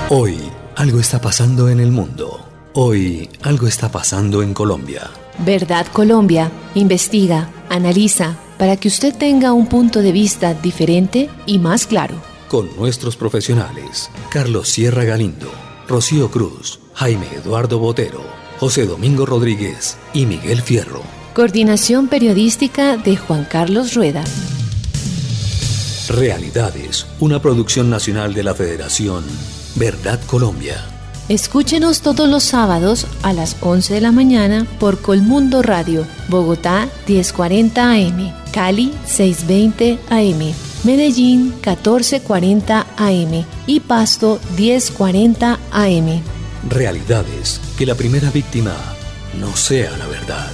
Hoy algo está pasando en el mundo. Hoy algo está pasando en Colombia. Verdad Colombia investiga, analiza, para que usted tenga un punto de vista diferente y más claro. Con nuestros profesionales, Carlos Sierra Galindo, Rocío Cruz, Jaime Eduardo Botero, José Domingo Rodríguez y Miguel Fierro. Coordinación periodística de Juan Carlos Rueda. Realidades, una producción nacional de la Federación Verdad Colombia. Escúchenos todos los sábados a las 11 de la mañana por Colmundo Radio, Bogotá 1040 AM, Cali 620 AM, Medellín 1440 AM y Pasto 1040 AM. Realidades, que la primera víctima no sea la verdad.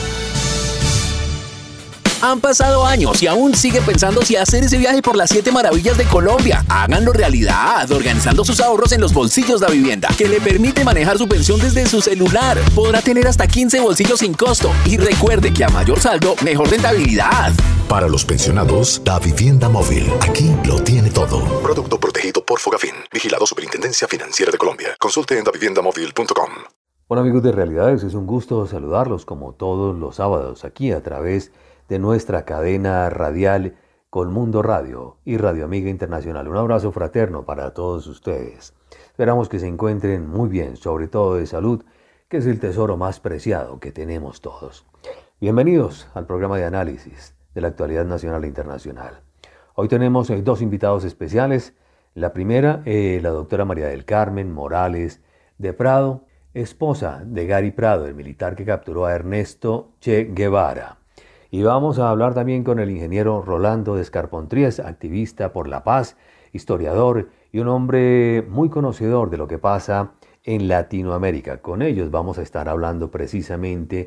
Han pasado años y aún sigue pensando si hacer ese viaje por las 7 maravillas de Colombia. Háganlo realidad, organizando sus ahorros en los bolsillos da vivienda, que le permite manejar su pensión desde su celular. Podrá tener hasta 15 bolsillos sin costo. Y recuerde que a mayor saldo, mejor rentabilidad. Para los pensionados, Da Vivienda Móvil. Aquí lo tiene todo. Producto protegido por Fogafín. Vigilado Superintendencia Financiera de Colombia. Consulte en daviviendamóvil.com. Hola amigos de Realidades, es un gusto saludarlos como todos los sábados aquí a través de nuestra cadena radial Colmundo Radio y Radio Amiga Internacional. Un abrazo fraterno para todos ustedes. Esperamos que se encuentren muy bien, sobre todo de salud, que es el tesoro más preciado que tenemos todos. Bienvenidos al programa de análisis de la actualidad nacional e internacional. Hoy tenemos dos invitados especiales. La primera, la doctora María del Carmen Morales de Prado, esposa de Gary Prado, el militar que capturó a Ernesto Che Guevara. Y vamos a hablar también con el ingeniero Rolando Descarpontrías, activista por la paz, historiador y un hombre muy conocedor de lo que pasa en Latinoamérica. Con ellos vamos a estar hablando precisamente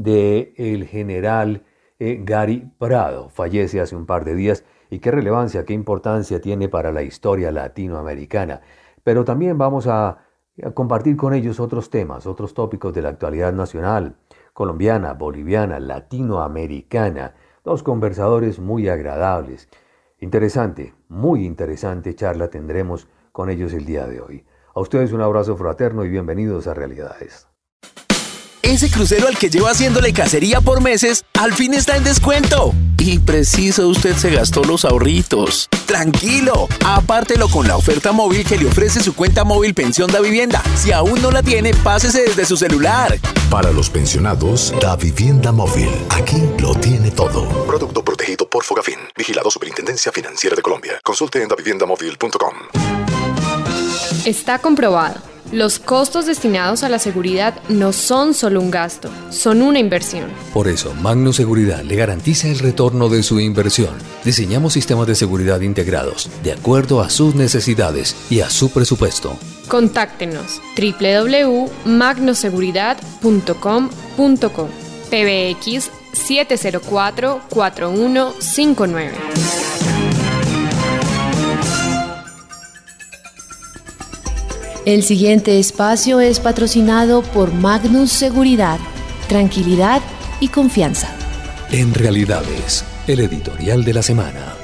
del general Gary Prado. Fallece hace un par de días y qué relevancia, qué importancia tiene para la historia latinoamericana. Pero también vamos a compartir con ellos otros temas, otros tópicos de la actualidad nacional, colombiana, boliviana, latinoamericana. Dos conversadores muy agradables. Interesante, muy interesante charla tendremos con ellos el día de hoy. A ustedes un abrazo fraterno y bienvenidos a Realidades. Ese crucero al que lleva haciéndole cacería por meses, al fin está en descuento. Y preciso, usted se gastó los ahorritos. Tranquilo, apártelo con la oferta móvil que le ofrece su cuenta móvil Pensión da Vivienda. Si aún no la tiene, pásese desde su celular. Para los pensionados, Da Vivienda Móvil. Aquí lo tiene todo. Producto protegido por Fogafín. Vigilado Superintendencia Financiera de Colombia. Consulte en daviviendamóvil.com. Está comprobado. Los costos destinados a la seguridad no son solo un gasto, son una inversión. Por eso, Magno Seguridad le garantiza el retorno de su inversión. Diseñamos sistemas de seguridad integrados, de acuerdo a sus necesidades y a su presupuesto. Contáctenos www.magnoseguridad.com.co PBX 704-4159. El siguiente espacio es patrocinado por Magnus Seguridad, tranquilidad y confianza. En Realidades, el editorial de la semana.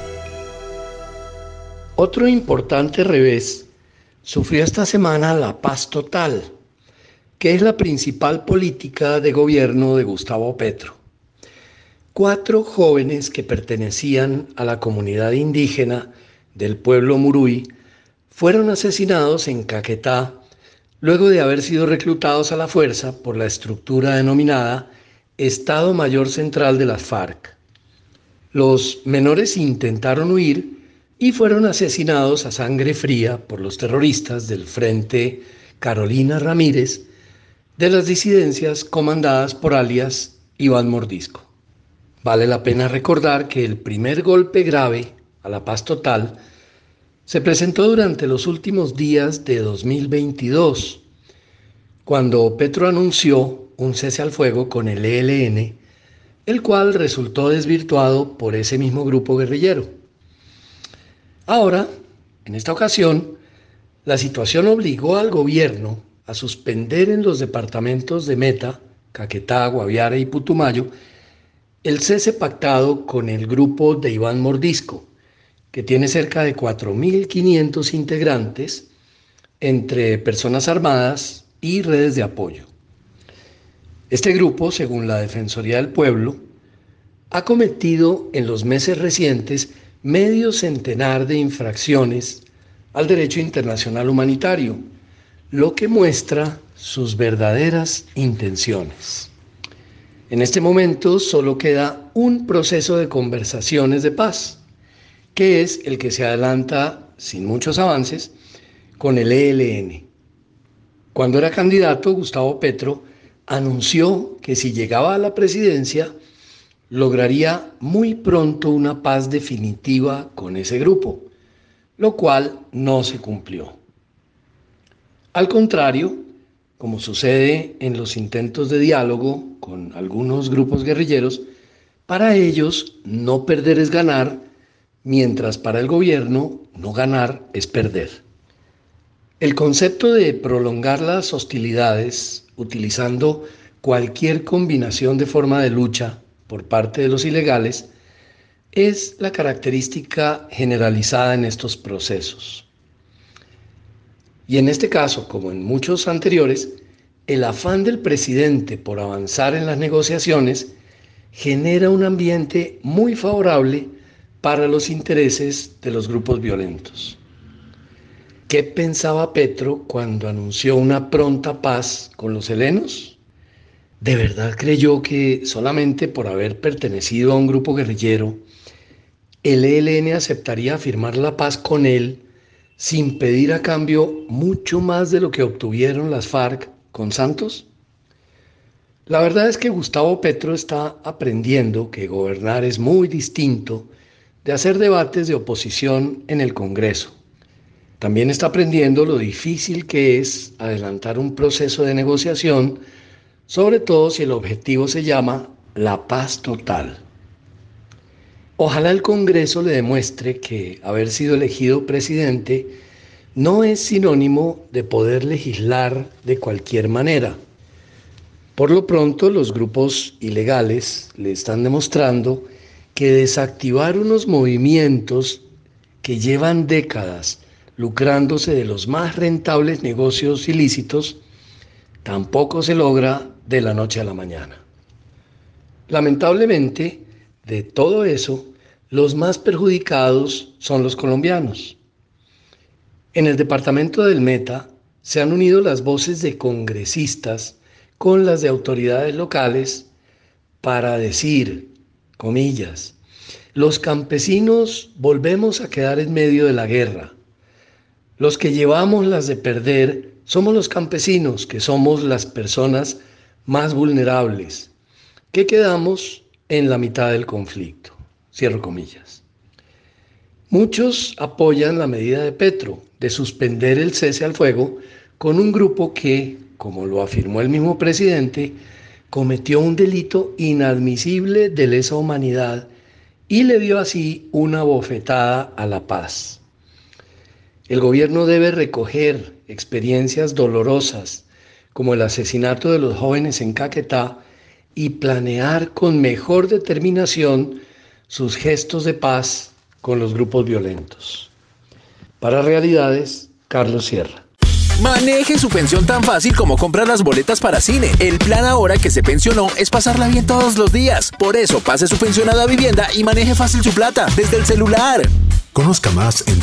Otro importante revés sufrió esta semana la paz total, que es la principal política de gobierno de Gustavo Petro. 4 jóvenes que pertenecían a la comunidad indígena del pueblo Muruy fueron asesinados en Caquetá luego de haber sido reclutados a la fuerza por la estructura denominada Estado Mayor Central de las FARC. Los menores intentaron huir y fueron asesinados a sangre fría por los terroristas del Frente Carolina Ramírez de las disidencias comandadas por alias Iván Mordisco. Vale la pena recordar que el primer golpe grave a la paz total se presentó durante los últimos días de 2022, cuando Petro anunció un cese al fuego con el ELN, el cual resultó desvirtuado por ese mismo grupo guerrillero. Ahora, en esta ocasión, la situación obligó al gobierno a suspender en los departamentos de Meta, Caquetá, Guaviare y Putumayo el cese pactado con el grupo de Iván Mordisco, que tiene cerca de 4.500 integrantes, entre personas armadas y redes de apoyo. Este grupo, según la Defensoría del Pueblo, ha cometido en los meses recientes medio centenar de infracciones al derecho internacional humanitario, lo que muestra sus verdaderas intenciones. En este momento solo queda un proceso de conversaciones de paz, que es el que se adelanta sin muchos avances con el ELN. Cuando era candidato, Gustavo Petro anunció que si llegaba a la presidencia, lograría muy pronto una paz definitiva con ese grupo, lo cual no se cumplió. Al contrario, como sucede en los intentos de diálogo con algunos grupos guerrilleros, para ellos no perder es ganar, mientras para el gobierno no ganar es perder. El concepto de prolongar las hostilidades utilizando cualquier combinación de forma de lucha por parte de los ilegales es la característica generalizada en estos procesos. Y en este caso, como en muchos anteriores, el afán del presidente por avanzar en las negociaciones genera un ambiente muy favorable para los intereses de los grupos violentos. ¿Qué pensaba Petro cuando anunció una pronta paz con los helenos? ¿De verdad creyó que solamente por haber pertenecido a un grupo guerrillero, el ELN aceptaría firmar la paz con él sin pedir a cambio mucho más de lo que obtuvieron las FARC con Santos? La verdad es que Gustavo Petro está aprendiendo que gobernar es muy distinto de hacer debates de oposición en el Congreso. También está aprendiendo lo difícil que es adelantar un proceso de negociación, sobre todo si el objetivo se llama la paz total. Ojalá el Congreso le demuestre que haber sido elegido presidente no es sinónimo de poder legislar de cualquier manera. Por lo pronto, los grupos ilegales le están demostrando que desactivar unos movimientos que llevan décadas lucrándose de los más rentables negocios ilícitos, tampoco se logra de la noche a la mañana. Lamentablemente, de todo eso, los más perjudicados son los colombianos. En el departamento del Meta se han unido las voces de congresistas con las de autoridades locales para decir, comillas, los campesinos volvemos a quedar en medio de la guerra. Los que llevamos las de perder somos los campesinos, que somos las personas más vulnerables, que quedamos en la mitad del conflicto. Cierro comillas. Muchos apoyan la medida de Petro de suspender el cese al fuego con un grupo que, como lo afirmó el mismo presidente, cometió un delito inadmisible de lesa humanidad y le dio así una bofetada a la paz. El gobierno debe recoger experiencias dolorosas como el asesinato de los jóvenes en Caquetá y planear con mejor determinación sus gestos de paz con los grupos violentos. Para Realidades, Carlos Sierra. Maneje su pensión tan fácil como comprar las boletas para cine. El plan ahora que se pensionó es pasarla bien todos los días. Por eso, pase su pensión a Davivienda y maneje fácil su plata desde el celular. Conozca más en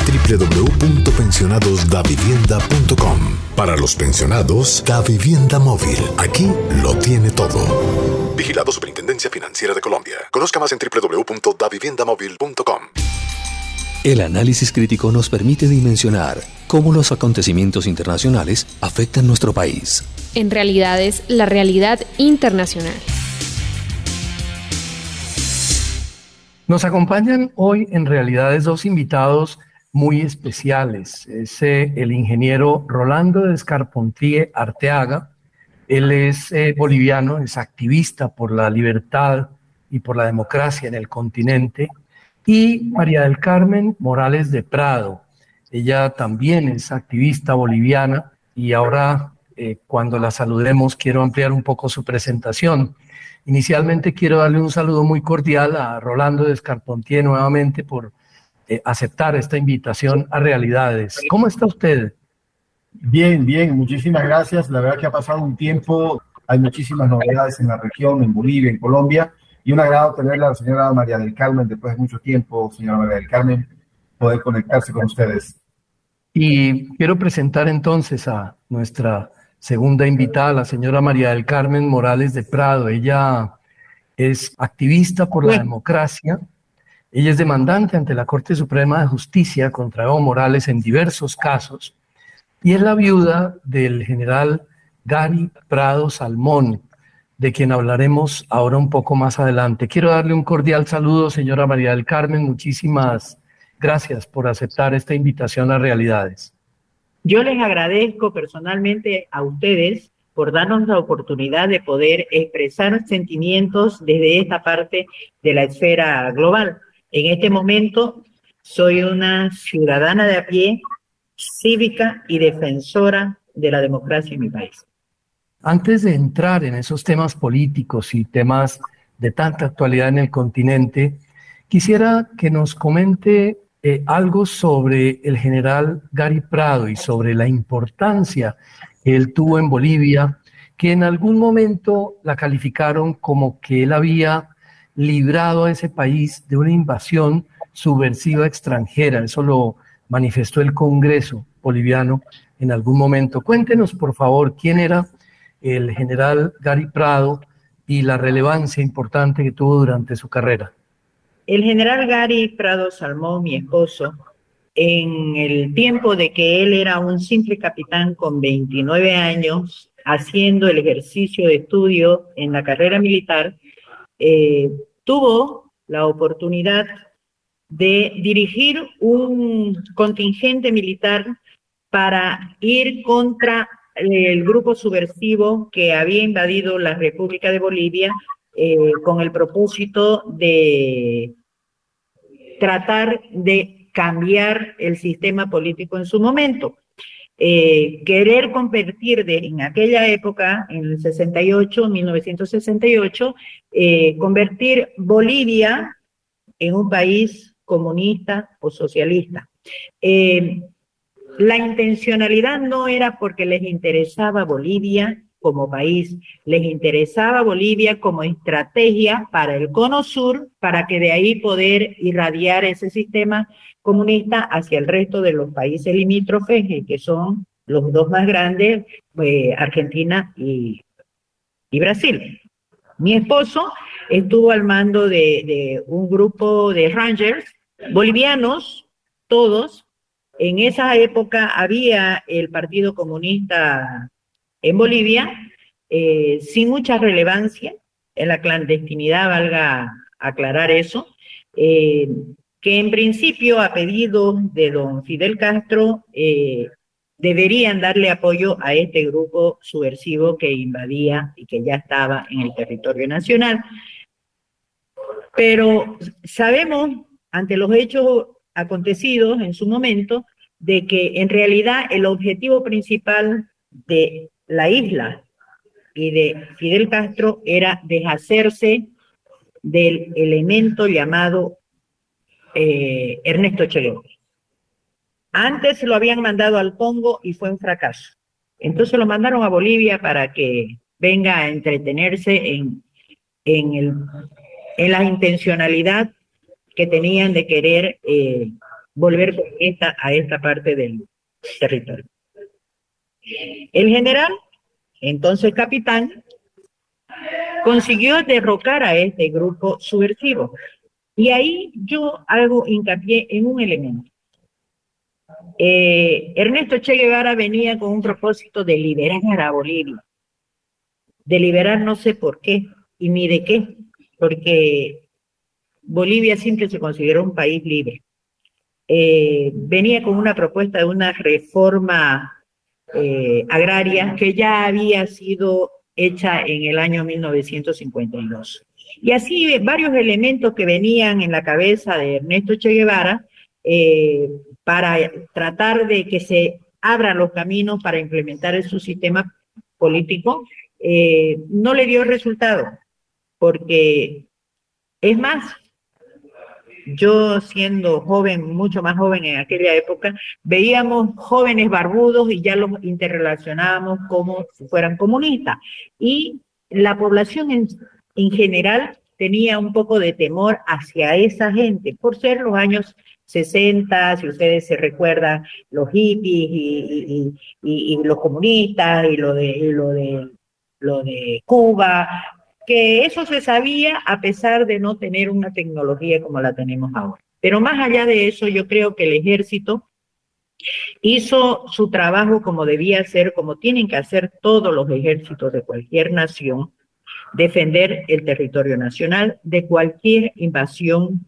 www.pensionadosdavivienda.com. Para los pensionados, Davivienda Móvil. Aquí lo tiene todo. Vigilado Superintendencia Financiera de Colombia. Conozca más en www.daviviendamóvil.com. El análisis crítico nos permite dimensionar cómo los acontecimientos internacionales afectan nuestro país. En realidad es la realidad internacional. Nos acompañan hoy en Realidades dos invitados muy especiales. Es el ingeniero Rolando Descarpontie Arteaga. Él es boliviano, es activista por la libertad y por la democracia en el continente. Y María del Carmen Morales de Prado. Ella también es activista boliviana y ahora cuando la saludemos quiero ampliar un poco su presentación. Inicialmente quiero darle un saludo muy cordial a Rolando Descarpontie nuevamente por aceptar esta invitación a Realidades. ¿Cómo está usted? Bien, bien, muchísimas gracias. La verdad que ha pasado un tiempo, hay muchísimas novedades en la región, en Bolivia, en Colombia, y un agrado tenerla a la señora María del Carmen después de mucho tiempo, señora María del Carmen, poder conectarse con ustedes. Y quiero presentar entonces a nuestra segunda invitada, la señora María del Carmen Morales de Prado. Ella es activista por la democracia. Ella es demandante ante la Corte Suprema de Justicia contra Evo Morales en diversos casos y es la viuda del general Gary Prado Salmón, de quien hablaremos ahora un poco más adelante. Quiero darle un cordial saludo, señora María del Carmen. Muchísimas gracias por aceptar esta invitación a Realidades. Yo les agradezco personalmente a ustedes por darnos la oportunidad de poder expresar sentimientos desde esta parte de la esfera global. En este momento soy una ciudadana de a pie, cívica y defensora de la democracia en mi país. Antes de entrar en esos temas políticos y temas de tanta actualidad en el continente, quisiera que nos comente algo sobre el general Gary Prado y sobre la importancia que él tuvo en Bolivia, que en algún momento la calificaron como que él había librado a ese país de una invasión subversiva extranjera. Eso lo manifestó el Congreso boliviano en algún momento. Cuéntenos, por favor, quién era el general Gary Prado y la relevancia importante que tuvo durante su carrera. El general Gary Prado Salmón, mi esposo, en el tiempo de que él era un simple capitán con 29 años, haciendo el ejercicio de estudio en la carrera militar, tuvo la oportunidad de dirigir un contingente militar para ir contra el grupo subversivo que había invadido la República de Bolivia con el propósito de tratar de cambiar el sistema político en su momento. Querer convertir en aquella época, en el 68, 1968, convertir Bolivia en un país comunista o socialista. La intencionalidad no era porque les interesaba Bolivia como país, les interesaba Bolivia como estrategia para el Cono Sur, para que de ahí poder irradiar ese sistema comunista hacia el resto de los países limítrofes, que son los dos más grandes, Argentina y Brasil. Mi esposo estuvo al mando de un grupo de Rangers bolivianos, todos. En esa época había el Partido Comunista en Bolivia, sin mucha relevancia, en la clandestinidad, valga aclarar eso, que en principio, a pedido de don Fidel Castro, deberían darle apoyo a este grupo subversivo que invadía y que ya estaba en el territorio nacional. Pero sabemos, ante los hechos acontecidos en su momento, de que en realidad el objetivo principal de la isla y de Fidel Castro era deshacerse del elemento llamado Ernesto Che Guevara. Antes lo habían mandado al Congo y fue un fracaso. Entonces lo mandaron a Bolivia para que venga a entretenerse en la intencionalidad que tenían de querer volver a esta parte del territorio. El general, entonces capitán, consiguió derrocar a este grupo subversivo. Y ahí yo hago hincapié en un elemento. Ernesto Che Guevara venía con un propósito de liberar a Bolivia. De liberar no sé por qué y ni de qué, porque Bolivia siempre se consideró un país libre. Venía con una propuesta de una reforma agraria que ya había sido hecha en el año 1952. Y así varios elementos que venían en la cabeza de Ernesto Che Guevara para tratar de que se abran los caminos para implementar su sistema político, no le dio resultado, porque es más, yo siendo joven, mucho más joven en aquella época, veíamos jóvenes barbudos y ya los interrelacionábamos como si fueran comunistas. Y la población en general tenía un poco de temor hacia esa gente, por ser los años 60, si ustedes se recuerdan, los hippies y los comunistas y lo de Cuba, que eso se sabía a pesar de no tener una tecnología como la tenemos ahora. Pero más allá de eso, yo creo que el ejército hizo su trabajo como debía ser, como tienen que hacer todos los ejércitos de cualquier nación, defender el territorio nacional de cualquier invasión,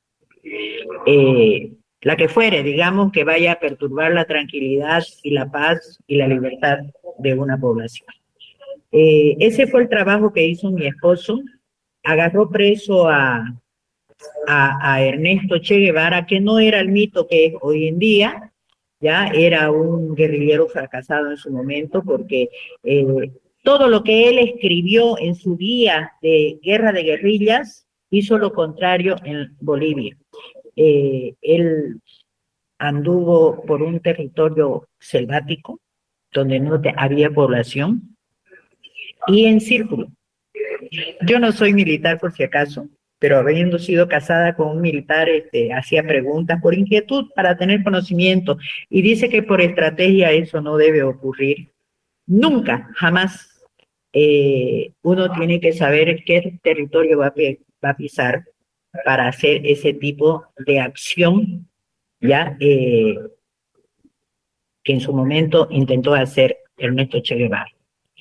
la que fuere, digamos, que vaya a perturbar la tranquilidad y la paz y la libertad de una población. Ese fue el trabajo que hizo mi esposo. Agarró preso a Ernesto Che Guevara, que no era el mito que es hoy en día, ya era un guerrillero fracasado en su momento, porque todo lo que él escribió en su guía de guerra de guerrillas hizo lo contrario en Bolivia. Él anduvo por un territorio selvático donde no había población y en círculo. Yo no soy militar por si acaso, pero habiendo sido casada con un militar, hacía preguntas por inquietud para tener conocimiento y dice que por estrategia eso no debe ocurrir. Nunca, jamás uno tiene que saber qué territorio va a pisar para hacer ese tipo de acción, ya que en su momento intentó hacer Ernesto Che Guevara.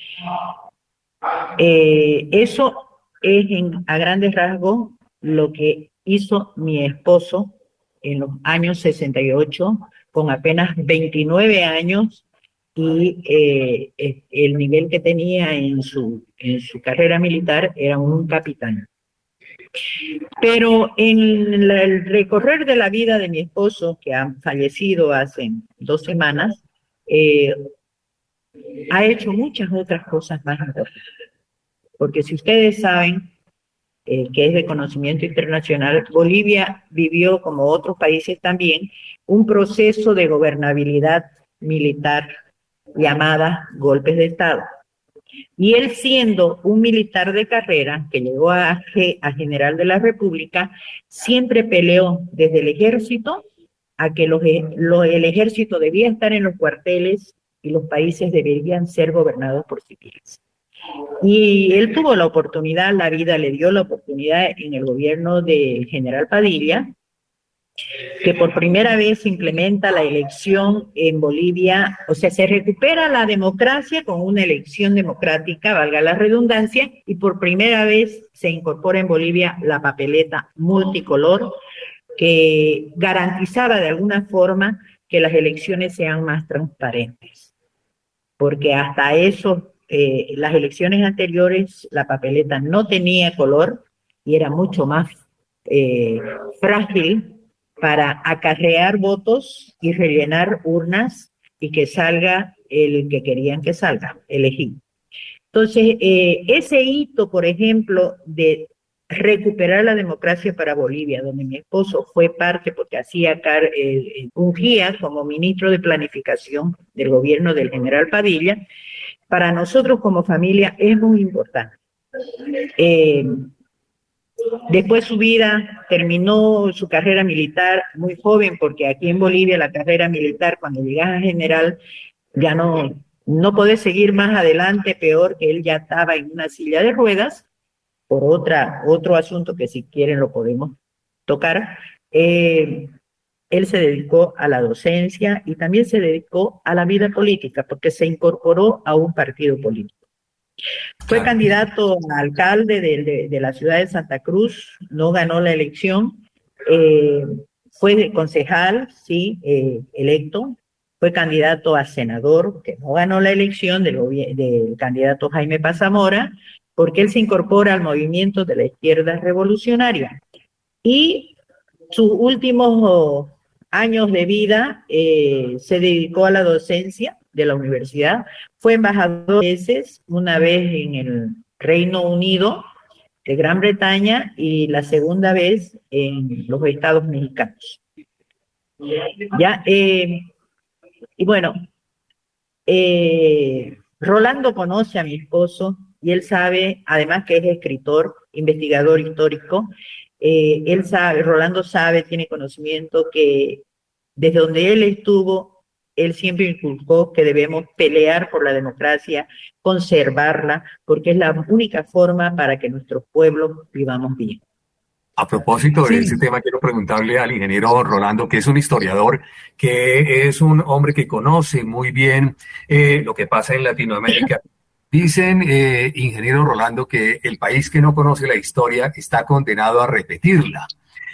Eso es a grandes rasgos lo que hizo mi esposo en los años 68, con apenas 29 años, y el nivel que tenía en su carrera militar era un capitán. Pero en el recorrer de la vida de mi esposo, que ha fallecido hace 2 semanas, ha hecho muchas otras cosas más importantes. Porque si ustedes saben, que es de conocimiento internacional, Bolivia vivió, como otros países también, un proceso de gobernabilidad militar llamada golpes de Estado. Y él, siendo un militar de carrera que llegó a general de la República, siempre peleó desde el ejército a que el ejército debía estar en los cuarteles y los países deberían ser gobernados por civiles. Y él tuvo la oportunidad, la vida le dio la oportunidad en el gobierno del general Padilla, que por primera vez implementa la elección en Bolivia, o sea, se recupera la democracia con una elección democrática, valga la redundancia, y por primera vez se incorpora en Bolivia la papeleta multicolor, que garantizaba de alguna forma que las elecciones sean más transparentes. Porque hasta eso, las elecciones anteriores, la papeleta no tenía color y era mucho más frágil para acarrear votos y rellenar urnas y que salga el que querían que salga, elegido. Entonces, ese hito, por ejemplo, de recuperar la democracia para Bolivia, donde mi esposo fue parte porque fungía como ministro de planificación del gobierno del general Padilla, para nosotros como familia es muy importante. Después terminó su carrera militar muy joven, porque aquí en Bolivia la carrera militar, cuando llegas a general, ya no podés seguir más adelante, peor que él ya estaba en una silla de ruedas, por otro asunto que si quieren lo podemos tocar. Él se dedicó a la docencia y también se dedicó a la vida política, porque se incorporó a un partido político. Fue candidato a alcalde de la ciudad de Santa Cruz, no ganó la elección, fue concejal, sí, electo, fue candidato a senador, que no ganó la elección del candidato Jaime Paz Zamora, porque él se incorpora al movimiento de la izquierda revolucionaria. Y sus últimos años de vida se dedicó a la docencia de la universidad, fue embajador 2 veces, una vez en el Reino Unido, de Gran Bretaña y la segunda vez en los Estados Mexicanos. Ya, y bueno, Rolando conoce a mi esposo y él sabe, además que es escritor, investigador histórico, él sabe, Rolando sabe, tiene conocimiento que desde donde él estuvo, él siempre inculcó que debemos pelear por la democracia, conservarla, porque es la única forma para que nuestros pueblos vivamos bien. A propósito de ese tema, quiero preguntarle al ingeniero Rolando, que es un historiador, que es un hombre que conoce muy bien lo que pasa en Latinoamérica. Dicen, ingeniero Rolando, que el país que no conoce la historia está condenado a repetirla.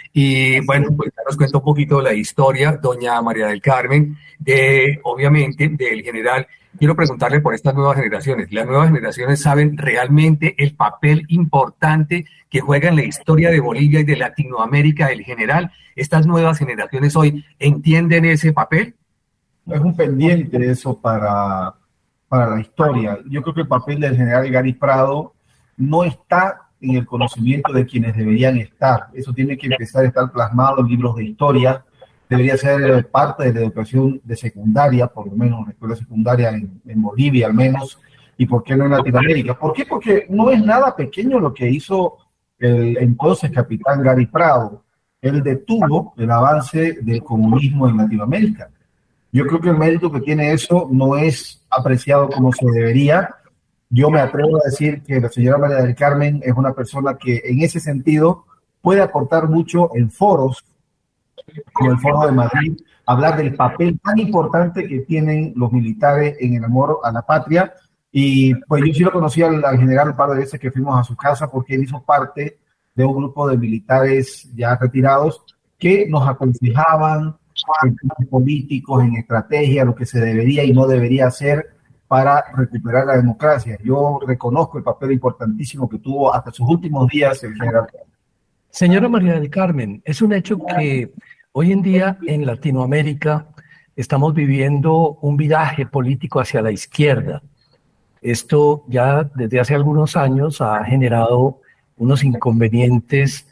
Y bueno, pues ya nos cuenta un poquito la historia, doña María del Carmen, obviamente, del general. Quiero preguntarle por estas nuevas generaciones. ¿Las nuevas generaciones saben realmente el papel importante que juega en la historia de Bolivia y de Latinoamérica el general? ¿Estas nuevas generaciones hoy entienden ese papel? Es un pendiente eso para la historia. Yo creo que el papel del general Gary Prado no está en el conocimiento de quienes deberían estar. Eso tiene que empezar a estar plasmado en libros de historia. Debería ser parte de la educación de secundaria, por lo menos en la escuela secundaria en Bolivia al menos, y por qué no en Latinoamérica. ¿Por qué? Porque no es nada pequeño lo que hizo el entonces capitán Gary Prado. Él detuvo el avance del comunismo en Latinoamérica. Yo creo que el mérito que tiene eso no es apreciado como se debería. Yo me atrevo a decir que la señora María del Carmen es una persona que en ese sentido puede aportar mucho en foros, como el Foro de Madrid, hablar del papel tan importante que tienen los militares en el amor a la patria. Y pues yo sí lo conocí al general un par de veces que fuimos a su casa, porque él hizo parte de un grupo de militares ya retirados que nos aconsejaban en temas políticos, en estrategia, lo que se debería y no debería hacer para recuperar la democracia. Yo reconozco el papel importantísimo que tuvo hasta sus últimos días el general. Señora María del Carmen, es un hecho que hoy en día en Latinoamérica estamos viviendo un viraje político hacia la izquierda. Esto ya desde hace algunos años ha generado unos inconvenientes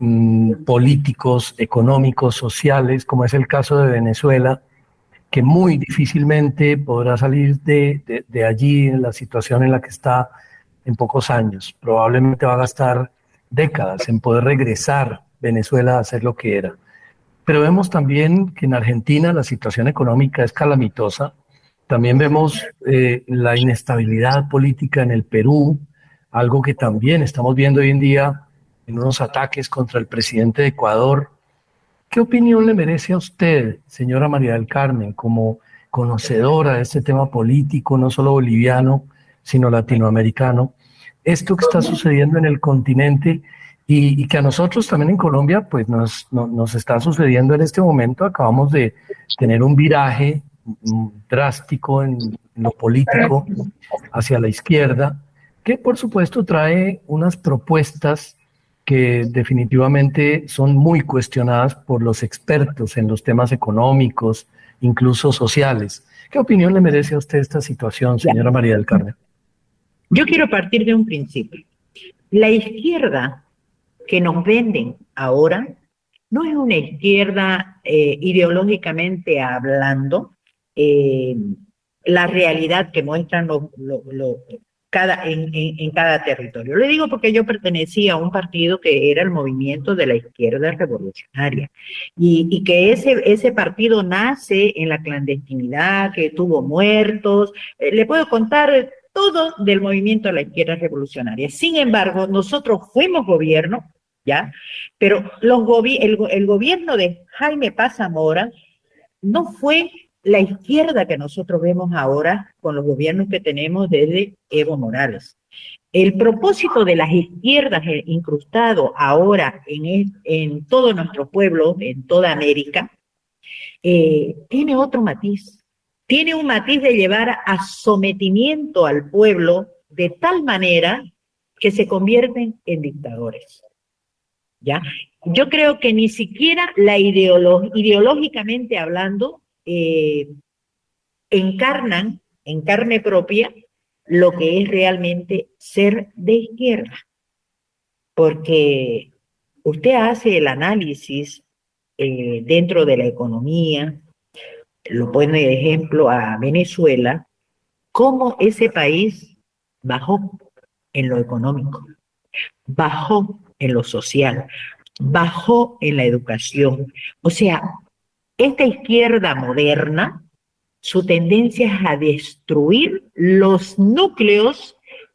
políticos, económicos, sociales, como es el caso de Venezuela, que muy difícilmente podrá salir de allí en la situación en la que está en pocos años. Probablemente va a gastar décadas en poder regresar Venezuela a ser lo que era. Pero vemos también que en Argentina la situación económica es calamitosa. También vemos la inestabilidad política en el Perú, algo que también estamos viendo hoy en día en unos ataques contra el presidente de Ecuador. ¿Qué opinión le merece a usted, señora María del Carmen, como conocedora de este tema político, no solo boliviano, sino latinoamericano, esto que está sucediendo en el continente y que a nosotros también en Colombia pues nos está sucediendo en este momento? Acabamos de tener un viraje drástico en lo político hacia la izquierda, que por supuesto trae unas propuestas que definitivamente son muy cuestionadas por los expertos en los temas económicos, incluso sociales. ¿Qué opinión le merece a usted esta situación, señora María del Carmen? Yo quiero partir de un principio. La izquierda que nos venden ahora no es una izquierda ideológicamente hablando, la realidad que muestran en cada territorio. Le digo porque yo pertenecía a un partido que era el movimiento de la izquierda revolucionaria y que ese partido nace en la clandestinidad, que tuvo muertos. Le puedo contar todo del movimiento de la izquierda revolucionaria. Sin embargo, nosotros fuimos gobierno, ¿ya? Pero el gobierno de Jaime Paz Zamora no fue la izquierda que nosotros vemos ahora con los gobiernos que tenemos desde Evo Morales. El propósito de las izquierdas incrustado ahora en todo nuestro pueblo, en toda América, tiene otro matiz. Tiene un matiz de llevar a sometimiento al pueblo de tal manera que se convierten en dictadores. ¿Ya? Yo creo que ni siquiera ideológicamente hablando, encarnan en carne propia lo que es realmente ser de izquierda. porque usted hace el análisis dentro de la economía, lo pone de ejemplo a Venezuela, cómo ese país bajó en lo económico, bajó en lo social, bajó en la educación. O sea, esta izquierda moderna, su tendencia es a destruir los núcleos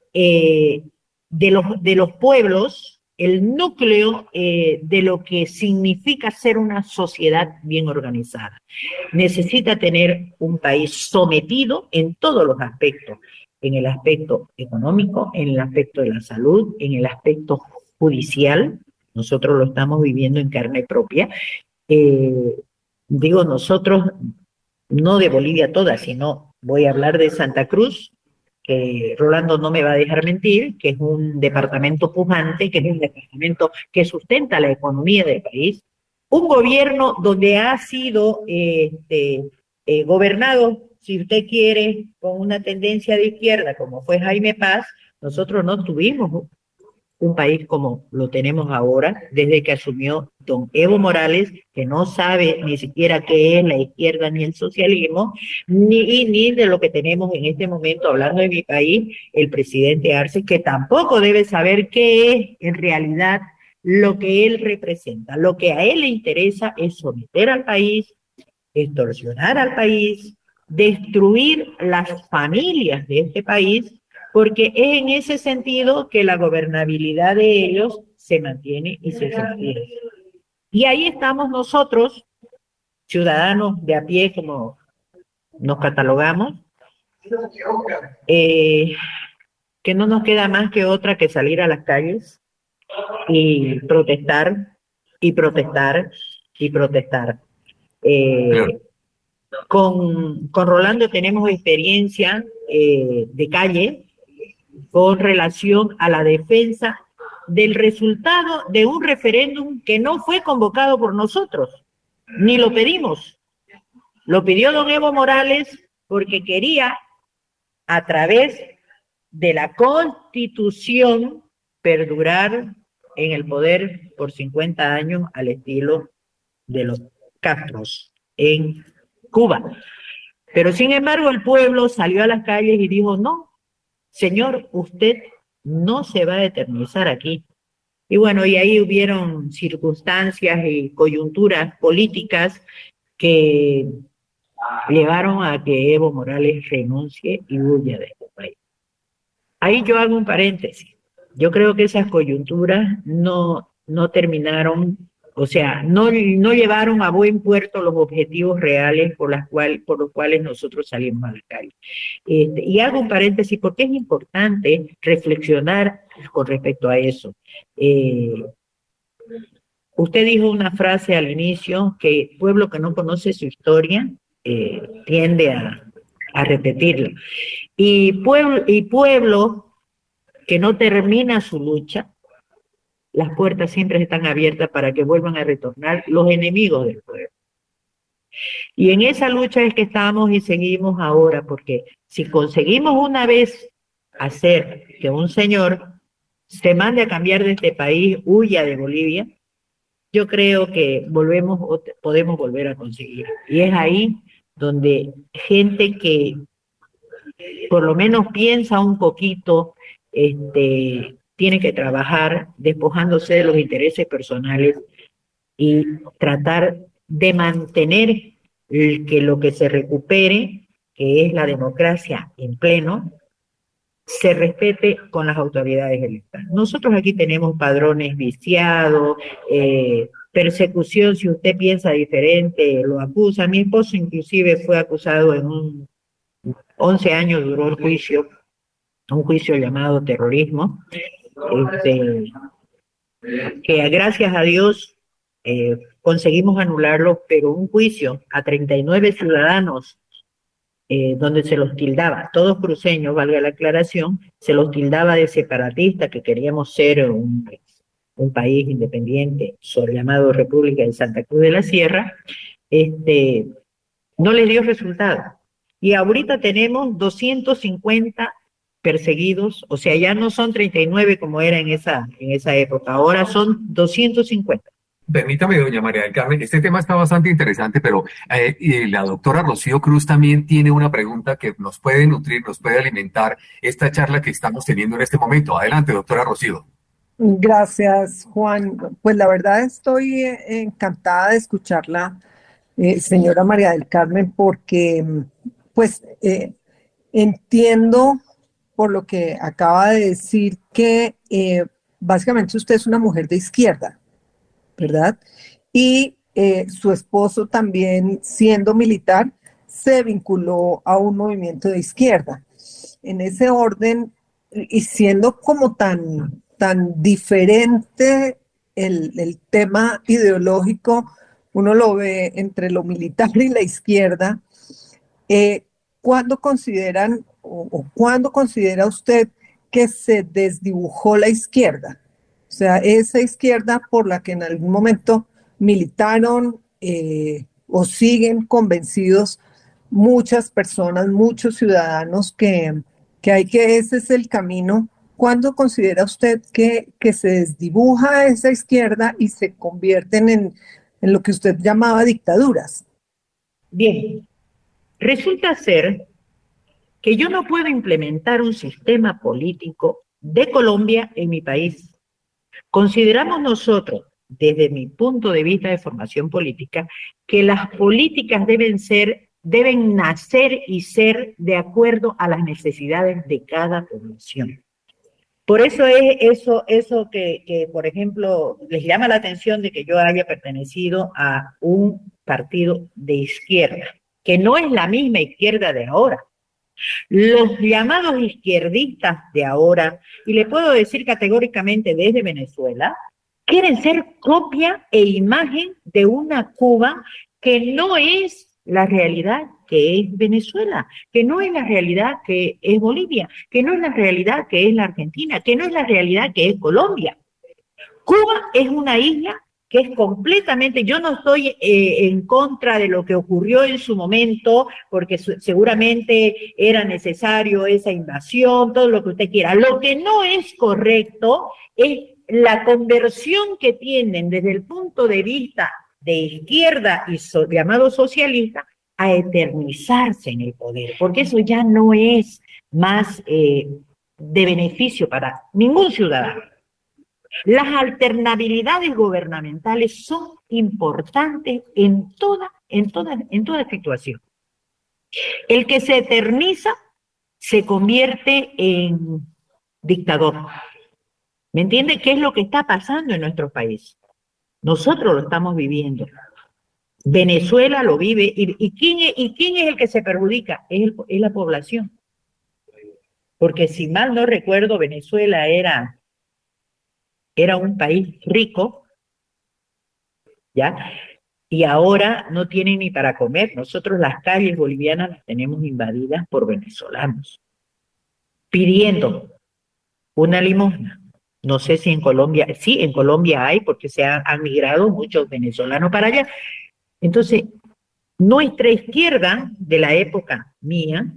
de los pueblos, el núcleo de lo que significa ser una sociedad bien organizada. Necesita tener un país sometido en todos los aspectos, en el aspecto económico, en el aspecto de la salud, en el aspecto judicial. Nosotros lo estamos viviendo en carne propia. Digo nosotros, no de Bolivia toda, sino voy a hablar de Santa Cruz, que Rolando no me va a dejar mentir, que es un departamento pujante, que es un departamento que sustenta la economía del país, un gobierno donde ha sido gobernado, si usted quiere, con una tendencia de izquierda, como fue Jaime Paz. Nosotros no tuvimos un país como lo tenemos ahora, desde que asumió don Evo Morales, que no sabe ni siquiera qué es la izquierda ni el socialismo, ni de lo que tenemos en este momento, hablando de mi país, el presidente Arce, que tampoco debe saber qué es en realidad lo que él representa. Lo que a él le interesa es someter al país, extorsionar al país, destruir las familias de este país, porque es en ese sentido que la gobernabilidad de ellos se mantiene y se sostiene. Y ahí estamos nosotros, ciudadanos de a pie, como nos catalogamos, que no nos queda más que otra que salir a las calles y protestar, y protestar, y protestar. Con Rolando tenemos experiencia de calle, con relación a la defensa del resultado de un referéndum que no fue convocado por nosotros, ni lo pedimos. Lo pidió don Evo Morales porque quería, a través de la Constitución, perdurar en el poder por 50 años al estilo de los Castros en Cuba. Pero sin embargo el pueblo salió a las calles y dijo: no, señor, usted no se va a eternizar aquí. Y bueno, y ahí hubieron circunstancias y coyunturas políticas que llevaron a que Evo Morales renuncie y huya de este país. Ahí yo hago un paréntesis. Yo creo que esas coyunturas no terminaron, o sea, no llevaron a buen puerto los objetivos reales por los cuales nosotros salimos a la calle. Y hago un paréntesis porque es importante reflexionar con respecto a eso. Usted dijo una frase al inicio, que el pueblo que no conoce su historia tiende a repetirla. Y pueblo que no termina su lucha, las puertas siempre están abiertas para que vuelvan a retornar los enemigos del pueblo. Y en esa lucha es que estamos y seguimos ahora, porque si conseguimos una vez hacer que un señor se mande a cambiar de este país, huya de Bolivia, yo creo que podemos volver a conseguir. Y es ahí donde gente que por lo menos piensa un poquito, tiene que trabajar despojándose de los intereses personales y tratar de mantener que lo que se recupere, que es la democracia en pleno, se respete con las autoridades del Estado. Nosotros aquí tenemos padrones viciados, persecución, si usted piensa diferente, lo acusa. Mi esposo inclusive fue acusado en 11 años duró el juicio, un juicio llamado terrorismo, que gracias a Dios conseguimos anularlo, pero un juicio a 39 ciudadanos donde se los tildaba, todos cruceños, valga la aclaración, se los tildaba de separatistas, que queríamos ser un país independiente, llamado República de Santa Cruz de la Sierra, no les dio resultado. Y ahorita tenemos 250 perseguidos, o sea, ya no son 39 como era en esa época, ahora son 250. Permítame, doña María del Carmen, este tema está bastante interesante, pero la doctora Rocío Cruz también tiene una pregunta que nos puede nutrir, nos puede alimentar esta charla que estamos teniendo en este momento. Adelante, doctora Rocío. Gracias, Juan. Pues la verdad estoy encantada de escucharla, señora María del Carmen, porque pues entiendo por lo que acaba de decir que básicamente usted es una mujer de izquierda, ¿verdad? Y su esposo también, siendo militar, se vinculó a un movimiento de izquierda. En ese orden, y siendo como tan diferente el tema ideológico, uno lo ve entre lo militar y la izquierda. ¿Cuándo consideran o cuándo considera usted que se desdibujó la izquierda? O sea, esa izquierda por la que en algún momento militaron o siguen convencidos muchas personas, muchos ciudadanos que ese es el camino. ¿Cuándo considera usted que se desdibuja esa izquierda y se convierten en lo que usted llamaba dictaduras? Bien, resulta ser que yo no puedo implementar un sistema político de Colombia en mi país. Consideramos nosotros, desde mi punto de vista de formación política, que las políticas deben nacer y ser de acuerdo a las necesidades de cada población. Por eso es eso que, por ejemplo, les llama la atención de que yo haya pertenecido a un partido de izquierda, que no es la misma izquierda de ahora. Los llamados izquierdistas de ahora, y le puedo decir categóricamente desde Venezuela, quieren ser copia e imagen de una Cuba que no es la realidad que es Venezuela, que no es la realidad que es Bolivia, que no es la realidad que es la Argentina, que no es la realidad que es Colombia. Cuba es una isla que es completamente, yo no estoy en contra de lo que ocurrió en su momento, porque seguramente era necesario esa invasión, todo lo que usted quiera. Lo que no es correcto es la conversión que tienen desde el punto de vista de izquierda y llamado socialista a eternizarse en el poder, porque eso ya no es más de beneficio para ningún ciudadano. Las alternabilidades gubernamentales son importantes en toda situación. El que se eterniza se convierte en dictador. ¿Me entiende? ¿Qué es lo que está pasando en nuestro país? Nosotros lo estamos viviendo. Venezuela lo vive. ¿Y quién es el que se perjudica? Es la población. Porque si mal no recuerdo, Venezuela era un país rico, ¿ya? Y ahora no tienen ni para comer. Nosotros las calles bolivianas las tenemos invadidas por venezolanos, pidiendo una limosna. No sé si en Colombia, sí, en Colombia hay, porque han migrado muchos venezolanos para allá. Entonces, nuestra izquierda de la época mía,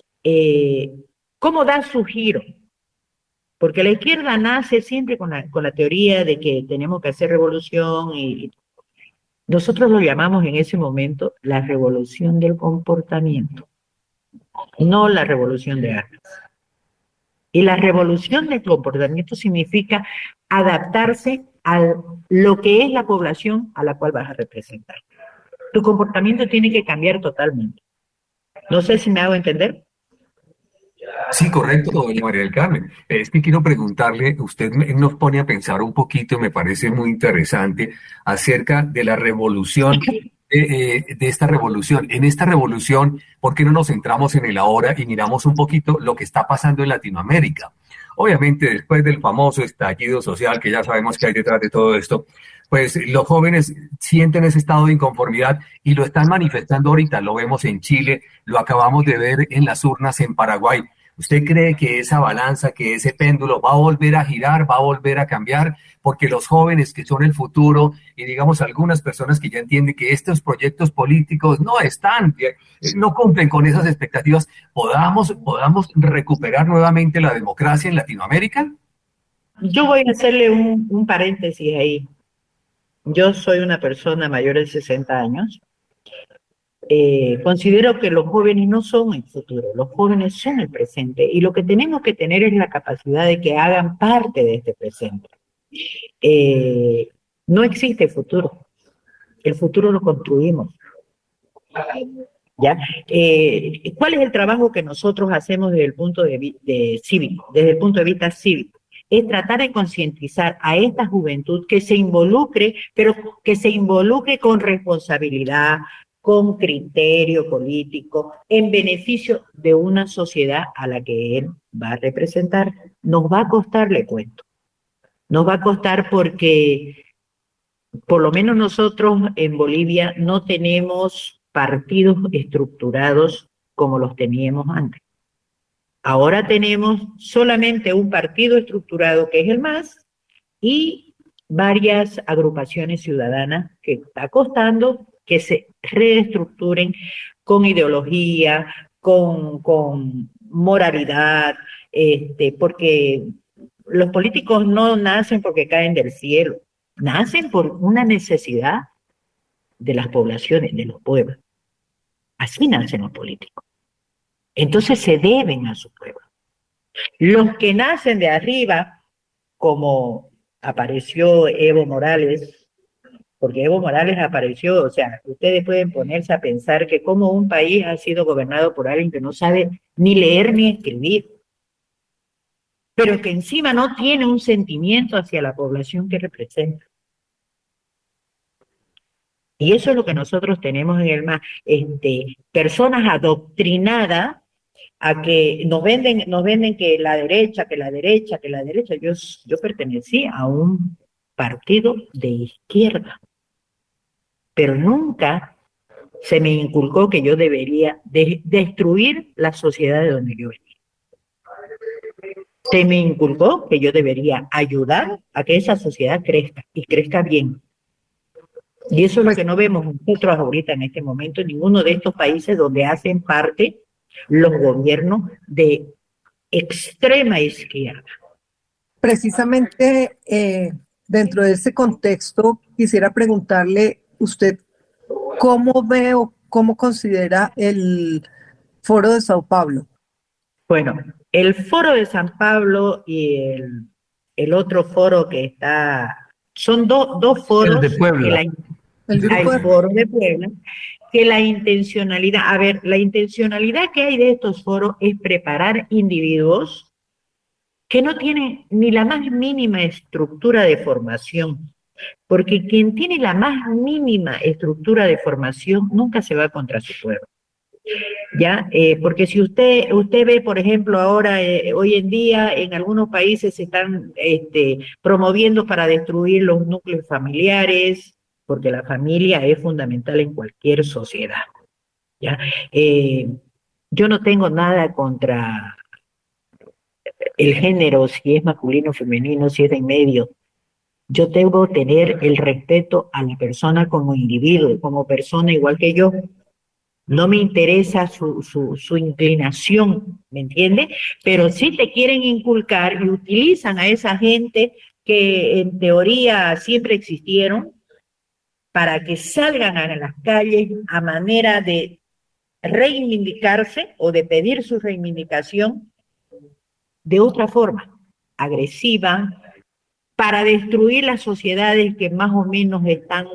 ¿cómo da su giro? Porque la izquierda nace siempre con la teoría de que tenemos que hacer revolución y nosotros lo llamamos en ese momento la revolución del comportamiento, no la revolución de armas. Y la revolución del comportamiento significa adaptarse a lo que es la población a la cual vas a representar. Tu comportamiento tiene que cambiar totalmente. No sé si me hago entender. Sí, correcto, doña María del Carmen. Es que quiero preguntarle, usted nos pone a pensar un poquito, me parece muy interesante, acerca de la revolución, de esta revolución. En esta revolución, ¿por qué no nos centramos en el ahora y miramos un poquito lo que está pasando en Latinoamérica? Obviamente, después del famoso estallido social, que ya sabemos que hay detrás de todo esto, pues los jóvenes sienten ese estado de inconformidad y lo están manifestando ahorita. Lo vemos en Chile, lo acabamos de ver en las urnas en Paraguay. ¿Usted cree que esa balanza, que ese péndulo va a volver a girar, va a volver a cambiar? Porque los jóvenes que son el futuro y digamos algunas personas que ya entienden que estos proyectos políticos no cumplen con esas expectativas, ¿podamos recuperar nuevamente la democracia en Latinoamérica? Yo voy a hacerle un paréntesis ahí. Yo soy una persona mayor de 60 años. Considero que los jóvenes no son el futuro, los jóvenes son el presente y lo que tenemos que tener es la capacidad de que hagan parte de este presente. No existe futuro, el futuro lo construimos. ¿Ya? ¿Cuál es el trabajo que nosotros hacemos desde el punto de cívico, desde el punto de vista cívico? Es tratar de concientizar a esta juventud que se involucre, pero que se involucre con responsabilidad, con criterio político, en beneficio de una sociedad a la que él va a representar. Nos va a costar, le cuento. Nos va a costar porque, por lo menos nosotros en Bolivia, no tenemos partidos estructurados como los teníamos antes. Ahora tenemos solamente un partido estructurado, que es el MAS, y varias agrupaciones ciudadanas que está costando que se reestructuren con ideología, con moralidad, porque los políticos no nacen porque caen del cielo, nacen por una necesidad de las poblaciones, de los pueblos. Así nacen los políticos. Entonces se deben a su pueblo. Los que nacen de arriba, como apareció Evo Morales, porque Evo Morales apareció, o sea, ustedes pueden ponerse a pensar que como un país ha sido gobernado por alguien que no sabe ni leer ni escribir, pero que encima no tiene un sentimiento hacia la población que representa. Y eso es lo que nosotros tenemos en el MAS, personas adoctrinadas a que nos venden que la derecha. Yo pertenecí a un partido de izquierda, pero nunca se me inculcó que yo debería destruir la sociedad de donde yo venía. Se me inculcó que yo debería ayudar a que esa sociedad crezca y crezca bien. Y eso es lo que no vemos nosotros ahorita en este momento en ninguno de estos países donde hacen parte los gobiernos de extrema izquierda. Precisamente dentro de ese contexto quisiera preguntarle usted cómo ve o cómo considera el Foro de Sao Paulo. Bueno, el Foro de San Pablo y el otro foro que está, son dos foros. El de Puebla. El Foro de Puebla, que la intencionalidad que hay de estos foros es preparar individuos que no tienen ni la más mínima estructura de formación, porque quien tiene la más mínima estructura de formación nunca se va contra su pueblo. ¿Ya? Porque si usted ve, por ejemplo, ahora, hoy en día, en algunos países se están promoviendo para destruir los núcleos familiares, porque la familia es fundamental en cualquier sociedad. ¿Ya? Yo no tengo nada contra el género, si es masculino o femenino, si es de en medio. Yo debo tener el respeto a la persona como individuo, como persona igual que yo. No me interesa su inclinación, ¿me entiende? Pero sí te quieren inculcar y utilizan a esa gente que en teoría siempre existieron para que salgan a las calles a manera de reivindicarse o de pedir su reivindicación de otra forma, agresiva, para destruir las sociedades que más o menos están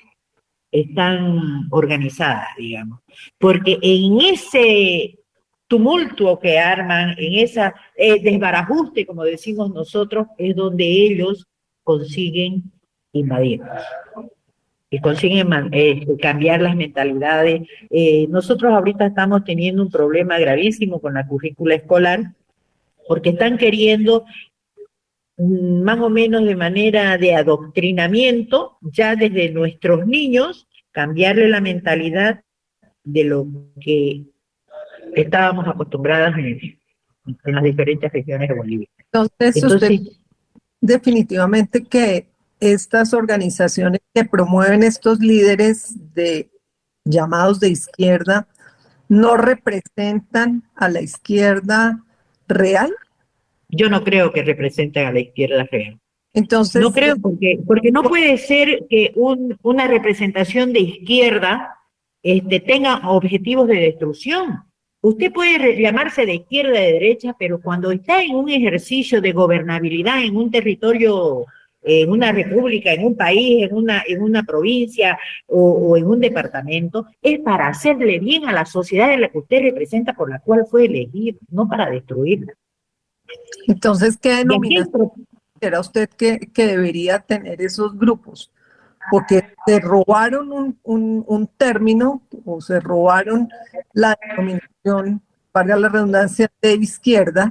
organizadas, digamos. Porque en ese tumulto que arman, en ese desbarajuste, como decimos nosotros, es donde ellos consiguen invadirnos y consiguen cambiar las mentalidades. Nosotros ahorita estamos teniendo un problema gravísimo con la currícula escolar, porque están queriendo más o menos de manera de adoctrinamiento, ya desde nuestros niños, cambiarle la mentalidad de lo que estábamos acostumbradas en las diferentes regiones de Bolivia. Entonces, usted definitivamente que estas organizaciones que promueven estos líderes llamados de izquierda no representan a la izquierda real. Yo no creo que representen a la izquierda real. Entonces, no creo porque no puede ser que una representación de izquierda tenga objetivos de destrucción. Usted puede llamarse de izquierda, de derecha, pero cuando está en un ejercicio de gobernabilidad en un territorio, en una república, en un país, en una provincia o en un departamento, es para hacerle bien a la sociedad en la que usted representa, por la cual fue elegido, no para destruirla. Entonces, ¿qué denominación era usted que debería tener esos grupos? Porque se robaron un término o se robaron la denominación, valga la redundancia, de izquierda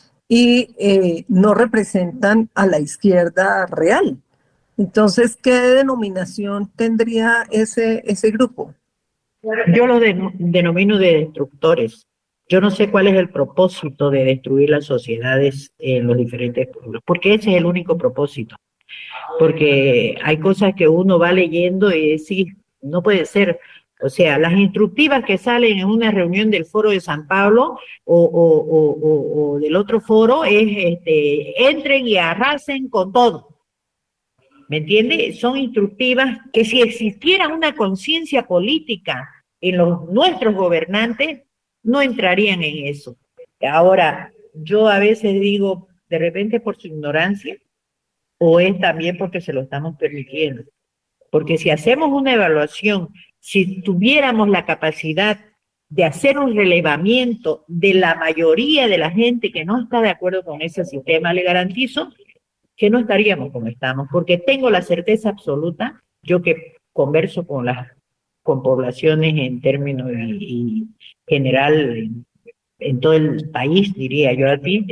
y no representan a la izquierda real. Entonces, ¿qué denominación tendría ese grupo? Yo lo denomino de destructores. Yo no sé cuál es el propósito de destruir las sociedades en los diferentes pueblos, porque ese es el único propósito. Porque hay cosas que uno va leyendo y sí, no puede ser. O sea, las instructivas que salen en una reunión del Foro de San Pablo o del otro foro es entren y arrasen con todo. ¿Me entiende? Son instructivas que si existiera una conciencia política en nuestros gobernantes, no entrarían en eso. Ahora, yo a veces digo, de repente por su ignorancia, o es también porque se lo estamos permitiendo. Porque si hacemos una evaluación, si tuviéramos la capacidad de hacer un relevamiento de la mayoría de la gente que no está de acuerdo con ese sistema, le garantizo que no estaríamos como estamos, porque tengo la certeza absoluta, yo que converso con poblaciones en términos y general en todo el país, diría yo aquí,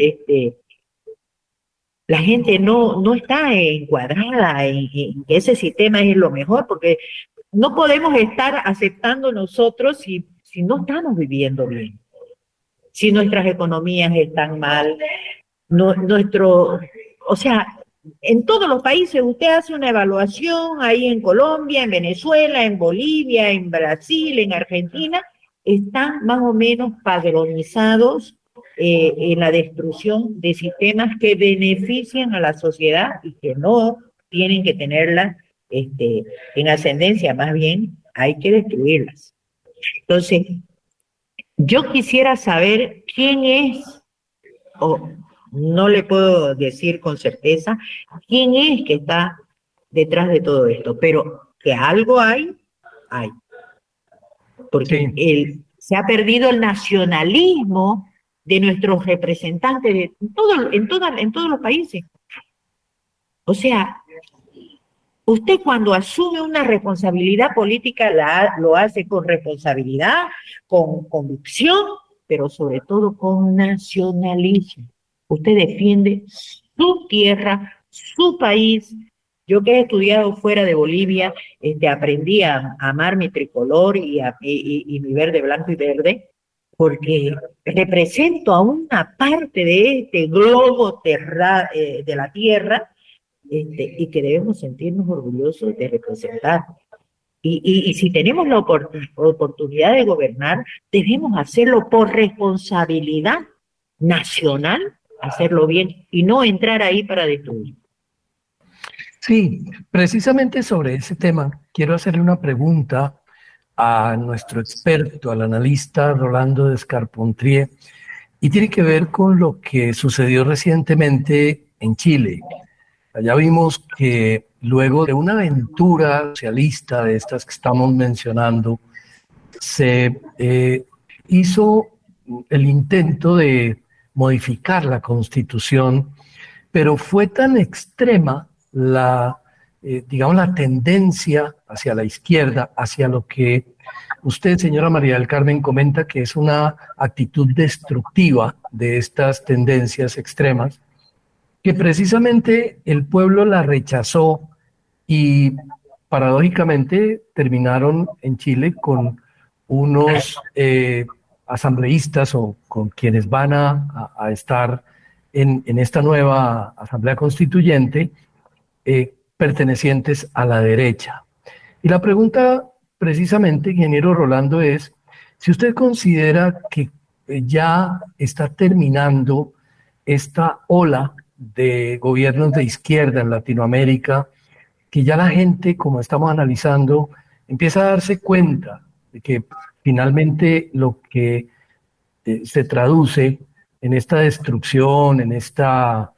la gente no está encuadrada en que ese sistema es lo mejor, porque no podemos estar aceptando nosotros si no estamos viviendo bien, si nuestras economías están mal, o sea, en todos los países usted hace una evaluación, ahí en Colombia, en Venezuela, en Bolivia, en Brasil, en Argentina, están más o menos padronizados en la destrucción de sistemas que benefician a la sociedad y que no tienen que tenerlas en ascendencia, más bien hay que destruirlas. Entonces, yo quisiera saber quién es, o no le puedo decir con certeza, quién es que está detrás de todo esto, pero que algo hay. Porque Sí. Se ha perdido el nacionalismo de nuestros representantes en todos los países. O sea, usted cuando asume una responsabilidad política lo hace con responsabilidad, con convicción, pero sobre todo con nacionalismo. Usted defiende su tierra, su país. Yo que he estudiado fuera de Bolivia, aprendí a amar mi tricolor y mi verde, blanco y verde, porque represento a una parte de este globo de la tierra, y que debemos sentirnos orgullosos de representar. Y si tenemos la oportunidad de gobernar, debemos hacerlo por responsabilidad nacional, hacerlo bien y no entrar ahí para destruir. Sí, precisamente sobre ese tema quiero hacerle una pregunta a nuestro experto, al analista Rolando Descarpentrie, y tiene que ver con lo que sucedió recientemente en Chile. Allá vimos que luego de una aventura socialista de estas que estamos mencionando, se hizo el intento de modificar la Constitución, pero fue tan extrema la tendencia hacia la izquierda, hacia lo que usted, señora María del Carmen, comenta que es una actitud destructiva de estas tendencias extremas, que precisamente el pueblo la rechazó y paradójicamente terminaron en Chile con unos asambleístas o con quienes van a estar en esta nueva Asamblea Constituyente pertenecientes a la derecha. Y la pregunta precisamente, ingeniero Rolando, es si usted considera que ya está terminando esta ola de gobiernos de izquierda en Latinoamérica, que ya la gente, como estamos analizando, empieza a darse cuenta de que finalmente lo que se traduce en esta destrucción, en esta,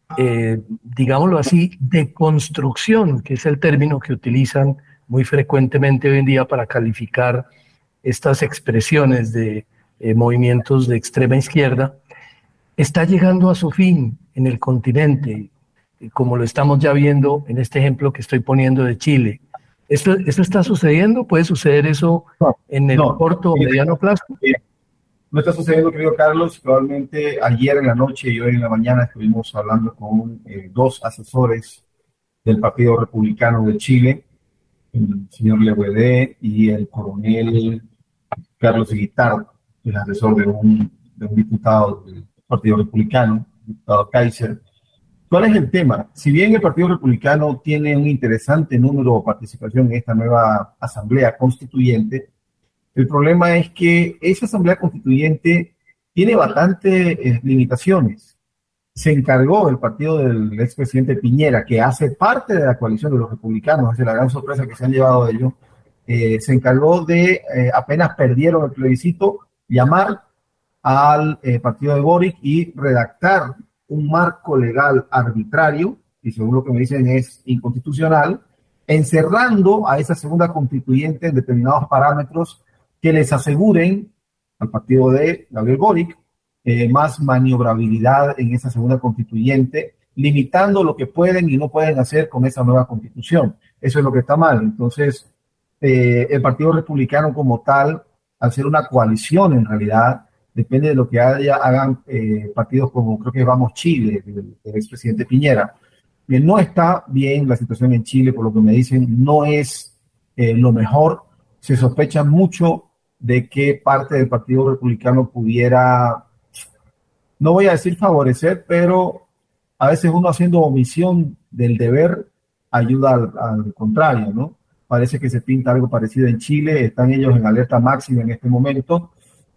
digámoslo así, deconstrucción, que es el término que utilizan muy frecuentemente hoy en día para calificar estas expresiones de movimientos de extrema izquierda, está llegando a su fin en el continente, como lo estamos ya viendo en este ejemplo que estoy poniendo de Chile. ¿Esto está sucediendo? ¿Puede suceder eso en el corto o mediano plazo? No está sucediendo, querido Carlos. Probablemente ayer en la noche y hoy en la mañana estuvimos hablando con dos asesores del Partido Republicano de Chile, el señor Leguedé y el coronel Carlos Guitart, el asesor de un diputado del Partido Republicano, diputado Kaiser. ¿Cuál es el tema? Si bien el Partido Republicano tiene un interesante número de participación en esta nueva Asamblea Constituyente, el problema es que esa Asamblea Constituyente tiene bastantes limitaciones. Se encargó el partido del expresidente Piñera, que hace parte de la coalición de los republicanos, es la gran sorpresa que se han llevado de ellos, se encargó de, apenas perdieron el plebiscito, llamar al partido de Boric y redactar un marco legal arbitrario, y según lo que me dicen es inconstitucional, encerrando a esa segunda constituyente en determinados parámetros que les aseguren al partido de Gabriel Boric más maniobrabilidad en esa segunda constituyente, limitando lo que pueden y no pueden hacer con esa nueva constitución. Eso es lo que está mal. Entonces, el Partido Republicano como tal, al ser una coalición en realidad, depende de lo que hagan partidos como, creo que Vamos Chile, del expresidente Piñera. No está bien la situación en Chile, por lo que me dicen, no es lo mejor. Se sospecha mucho de que parte del Partido Republicano pudiera, no voy a decir favorecer, pero a veces uno haciendo omisión del deber ayuda al contrario, ¿no? Parece que se pinta algo parecido en Chile, están ellos en alerta máxima en este momento.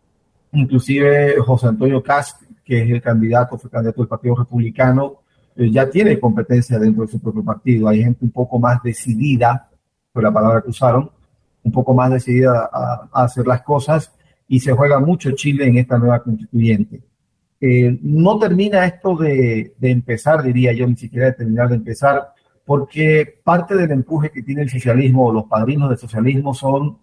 Inclusive José Antonio Kast, que es fue candidato del Partido Republicano, ya tiene competencia dentro de su propio partido. Hay gente un poco más decidida, fue la palabra que usaron, un poco más decidida a hacer las cosas, y se juega mucho Chile en esta nueva constituyente. No termina esto de empezar, diría yo, ni siquiera de terminar de empezar, porque parte del empuje que tiene el socialismo, o los padrinos del socialismo, son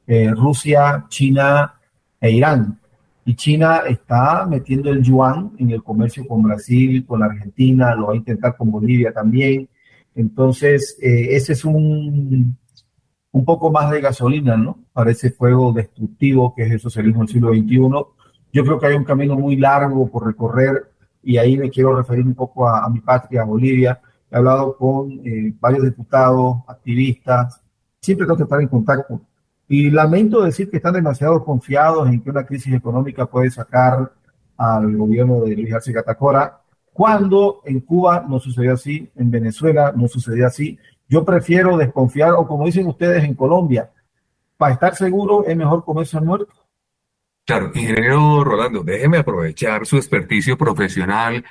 Rusia, China e Irán. Y China está metiendo el yuan en el comercio con Brasil, con la Argentina, lo va a intentar con Bolivia también. Entonces, ese es un poco más de gasolina, ¿no?, para ese fuego destructivo que es el socialismo del siglo XXI. Yo creo que hay un camino muy largo por recorrer, y ahí me quiero referir un poco a mi patria, a Bolivia. He hablado con varios diputados, activistas, siempre tengo que estar en contacto. Y lamento decir que están demasiado confiados en que una crisis económica puede sacar al gobierno de Luis Arce Catacora, cuando en Cuba no sucedió así, en Venezuela no sucedió así. Yo prefiero desconfiar, o como dicen ustedes en Colombia, para estar seguro es mejor comerse al muerto. Claro, ingeniero Rolando, déjeme aprovechar su experticio profesional,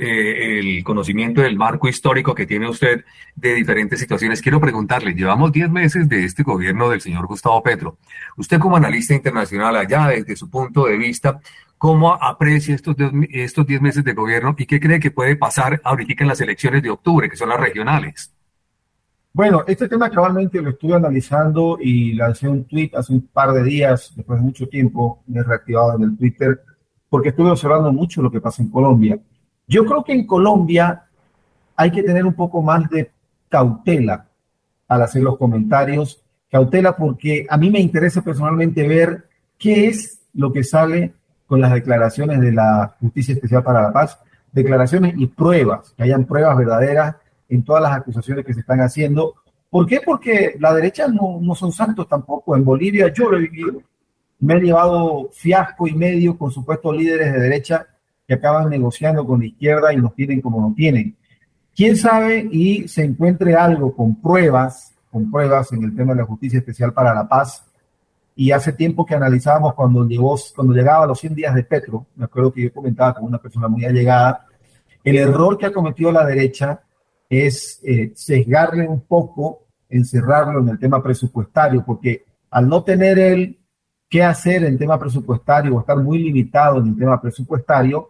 el conocimiento del marco histórico que tiene usted de diferentes situaciones. Quiero preguntarle, llevamos 10 meses de este gobierno del señor Gustavo Petro. Usted, como analista internacional allá, desde su punto de vista, ¿cómo aprecia estos 10 meses de gobierno y qué cree que puede pasar ahorita en las elecciones de octubre, que son las regionales? Bueno, este tema cabalmente lo estuve analizando y lancé un tweet hace un par de días, después de mucho tiempo, me he reactivado en el Twitter, porque estuve observando mucho lo que pasa en Colombia. Yo creo que en Colombia hay que tener un poco más de cautela al hacer los comentarios, cautela porque a mí me interesa personalmente ver qué es lo que sale con las declaraciones de la Justicia Especial para la Paz, declaraciones y pruebas, que hayan pruebas verdaderas en todas las acusaciones que se están haciendo. ¿Por qué? Porque la derecha no son santos tampoco. En Bolivia yo lo he vivido. me ha llevado fiasco y medio con supuestos líderes de derecha que acaban negociando con la izquierda y nos tienen como nos tienen. ¿Quién sabe y se encuentre algo con pruebas en el tema de la Justicia Especial para la Paz? Y hace tiempo que analizábamos cuando llegaba a los 100 días de Petro, me acuerdo que yo comentaba con una persona muy allegada, el error que ha cometido la derecha es sesgarle un poco, encerrarlo en el tema presupuestario, porque al no tener él qué hacer en tema presupuestario o estar muy limitado en el tema presupuestario,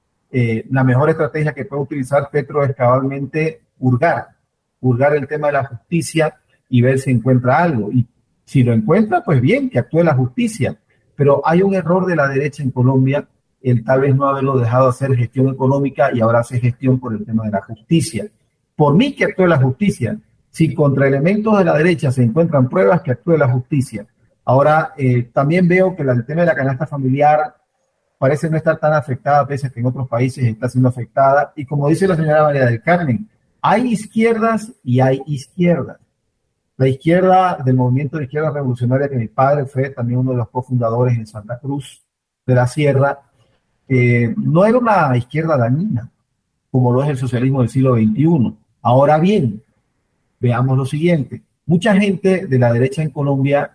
la mejor estrategia que puede utilizar Petro es cabalmente hurgar el tema de la justicia y ver si encuentra algo. Y si lo encuentra, pues bien, que actúe la justicia. Pero hay un error de la derecha en Colombia, el tal vez no haberlo dejado hacer gestión económica y ahora hace gestión por el tema de la justicia. Por mí que actúe la justicia. Si contra elementos de la derecha se encuentran pruebas, que actúe la justicia. Ahora, también veo que el tema de la canasta familiar parece no estar tan afectada, pese a que en otros países está siendo afectada. Y como dice la señora María del Carmen, hay izquierdas y hay izquierdas. La izquierda del movimiento de izquierda revolucionaria, que mi padre fue también uno de los cofundadores en Santa Cruz de la Sierra, no era una izquierda dañina, como lo es el socialismo del siglo XXI. Ahora bien, veamos lo siguiente. Mucha gente de la derecha en Colombia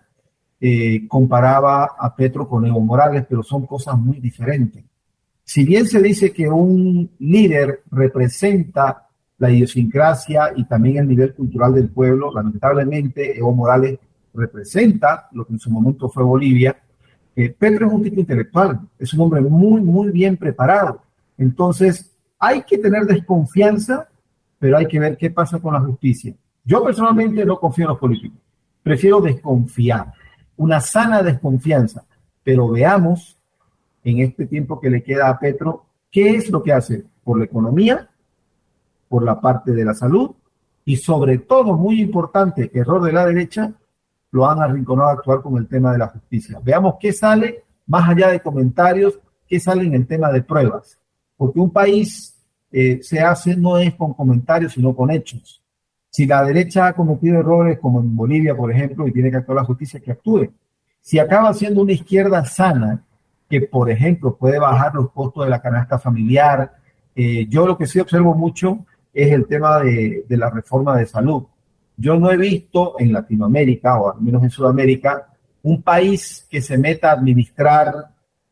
comparaba a Petro con Evo Morales, pero son cosas muy diferentes. Si bien se dice que un líder representa la idiosincrasia y también el nivel cultural del pueblo, lamentablemente Evo Morales representa lo que en su momento fue Bolivia. Petro es un tipo intelectual, es un hombre muy, muy bien preparado. Entonces, hay que tener desconfianza, pero hay que ver qué pasa con la justicia. Yo personalmente no confío en los políticos, prefiero desconfiar, una sana desconfianza, pero veamos en este tiempo que le queda a Petro, qué es lo que hace por la economía, por la parte de la salud y sobre todo, muy importante, error de la derecha, lo han arrinconado a actuar con el tema de la justicia. Veamos qué sale, más allá de comentarios, qué sale en el tema de pruebas, porque un país se hace no es con comentarios, sino con hechos. Si la derecha ha cometido errores, como en Bolivia, por ejemplo, y tiene que actuar la justicia, que actúe. Si acaba siendo una izquierda sana, que, por ejemplo, puede bajar los costos de la canasta familiar, yo lo que sí observo mucho es el tema de la reforma de salud. Yo no he visto en Latinoamérica, o al menos en Sudamérica, un país que se meta a administrar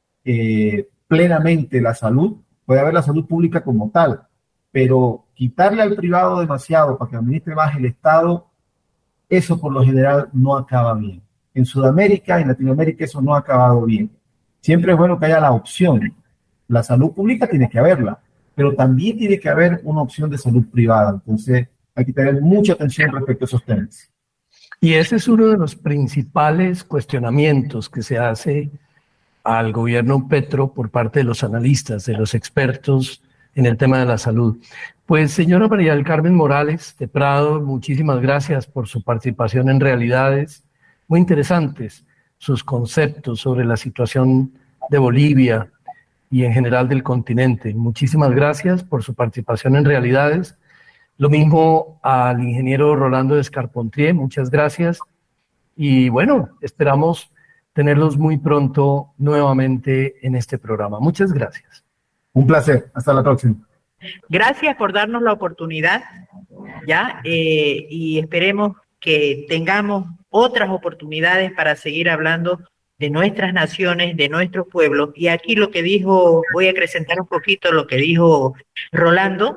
plenamente la salud. Puede haber la salud pública como tal, pero quitarle al privado demasiado para que administre más el Estado, eso por lo general no acaba bien. En Sudamérica, en Latinoamérica, eso no ha acabado bien. Siempre es bueno que haya la opción. La salud pública tiene que haberla, pero también tiene que haber una opción de salud privada. Entonces, hay que tener mucha atención respecto a esos temas. Y ese es uno de los principales cuestionamientos que se hace al gobierno Petro por parte de los analistas, de los expertos en el tema de la salud. Pues, señora María del Carmen Morales de Prado, muchísimas gracias por su participación en Realidades. Muy interesantes sus conceptos sobre la situación de Bolivia y en general del continente. Muchísimas gracias por su participación en Realidades. Lo mismo al ingeniero Rolando Descarpentier, muchas gracias. Y bueno, esperamos tenerlos muy pronto nuevamente en este programa. Muchas gracias. Un placer. Hasta la próxima. Gracias por darnos la oportunidad, ¿ya? Y esperemos que tengamos otras oportunidades para seguir hablando de nuestras naciones, de nuestros pueblos. Y aquí lo que dijo, voy a acrecentar un poquito lo que dijo Rolando,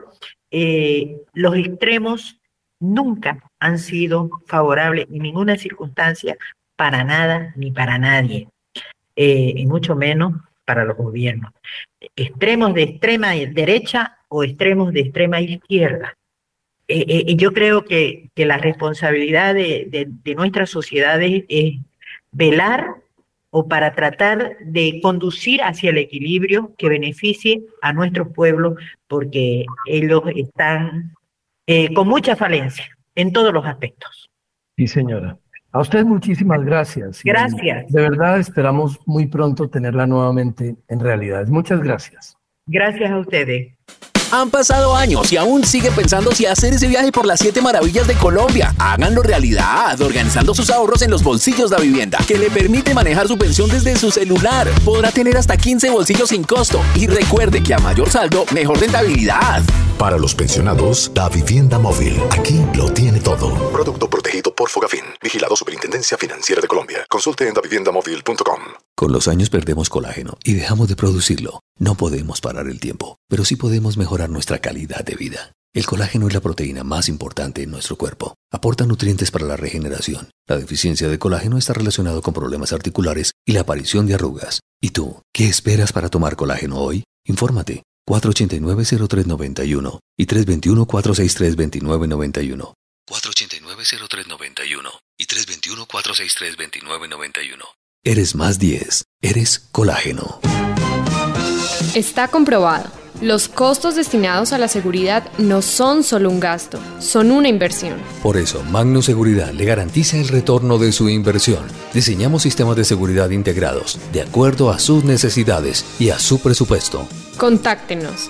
los extremos nunca han sido favorables en ninguna circunstancia para nada ni para nadie, y mucho menos para los gobiernos. Extremos de extrema derecha o extremos de extrema izquierda. Yo creo que la responsabilidad de nuestras sociedades es velar o para tratar de conducir hacia el equilibrio que beneficie a nuestros pueblos, porque ellos están con mucha falencia en todos los aspectos. Sí, señora. A usted muchísimas gracias. Gracias. De verdad esperamos muy pronto tenerla nuevamente en Realidades. Muchas gracias. Gracias a ustedes. Han pasado años y aún sigue pensando si hacer ese viaje por las 7 maravillas de Colombia. Háganlo realidad, organizando sus ahorros en los bolsillos da vivienda, que le permite manejar su pensión desde su celular. Podrá tener hasta 15 bolsillos sin costo. Y recuerde que a mayor saldo, mejor rentabilidad. Para los pensionados, Da Vivienda Móvil. Aquí lo tiene todo. Producto protegido por Fogafín. Vigilado Superintendencia Financiera de Colombia. Consulte en daviviendamóvil.com. Con los años perdemos colágeno y dejamos de producirlo. No podemos parar el tiempo, pero sí podemos mejorar nuestra calidad de vida. El colágeno es la proteína más importante en nuestro cuerpo. Aporta nutrientes para la regeneración. La deficiencia de colágeno está relacionada con problemas articulares y la aparición de arrugas. ¿Y tú, qué esperas para tomar colágeno hoy? Infórmate. 489-0391 y 321-463-2991. 489-0391 y 321-463-2991. Eres más 10. Eres colágeno. Está comprobado. Los costos destinados a la seguridad no son solo un gasto, son una inversión. Por eso, Magnus Seguridad le garantiza el retorno de su inversión. Diseñamos sistemas de seguridad integrados, de acuerdo a sus necesidades y a su presupuesto. Contáctenos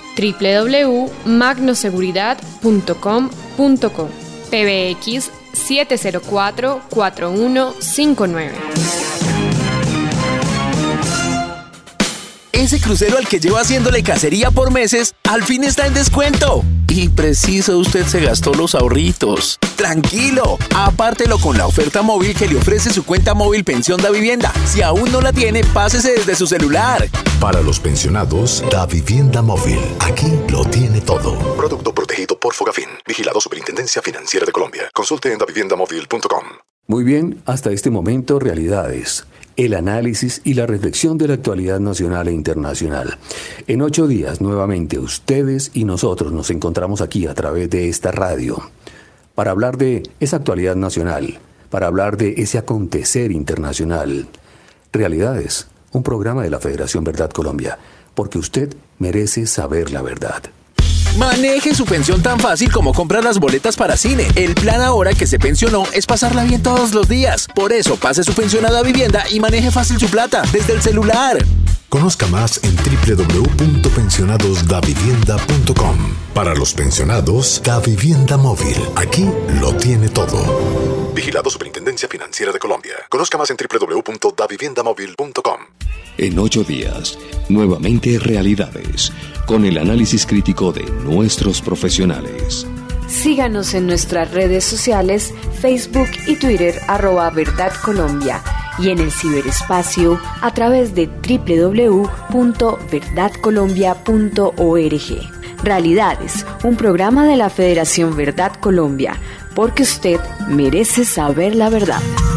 www.magnoseguridad.com.co PBX 704-4159. Ese crucero al que lleva haciéndole cacería por meses, al fin está en descuento. Y preciso, usted se gastó los ahorritos. Tranquilo, apártelo con la oferta móvil que le ofrece su cuenta móvil Pensión Da Vivienda. Si aún no la tiene, pásese desde su celular. Para los pensionados, Da Vivienda Móvil. Aquí lo tiene todo. Producto protegido por Fogafín. Vigilado Superintendencia Financiera de Colombia. Consulte en daviviendamóvil.com. Muy bien, hasta este momento, realidades. El análisis y la reflexión de la actualidad nacional e internacional. En 8 días, nuevamente, ustedes y nosotros nos encontramos aquí a través de esta radio para hablar de esa actualidad nacional, para hablar de ese acontecer internacional. Realidades, un programa de la Federación Verdad Colombia, porque usted merece saber la verdad. Maneje su pensión tan fácil como comprar las boletas para cine. El plan ahora que se pensionó es pasarla bien todos los días. Por eso, pase su pensión a Da Vivienda y maneje fácil su plata desde el celular. Conozca más en www.pensionadosdavivienda.com. Para los pensionados, Da Vivienda Móvil. Aquí lo tiene todo. Vigilado Superintendencia Financiera de Colombia. Conozca más en www.daviviendamóvil.com. En 8 días, nuevamente realidades, con el análisis crítico de nuestros profesionales. Síganos en nuestras redes sociales, Facebook y Twitter, @Verdad Colombia, y en el ciberespacio a través de www.verdadcolombia.org. Realidades, un programa de la Federación Verdad Colombia, porque usted merece saber la verdad.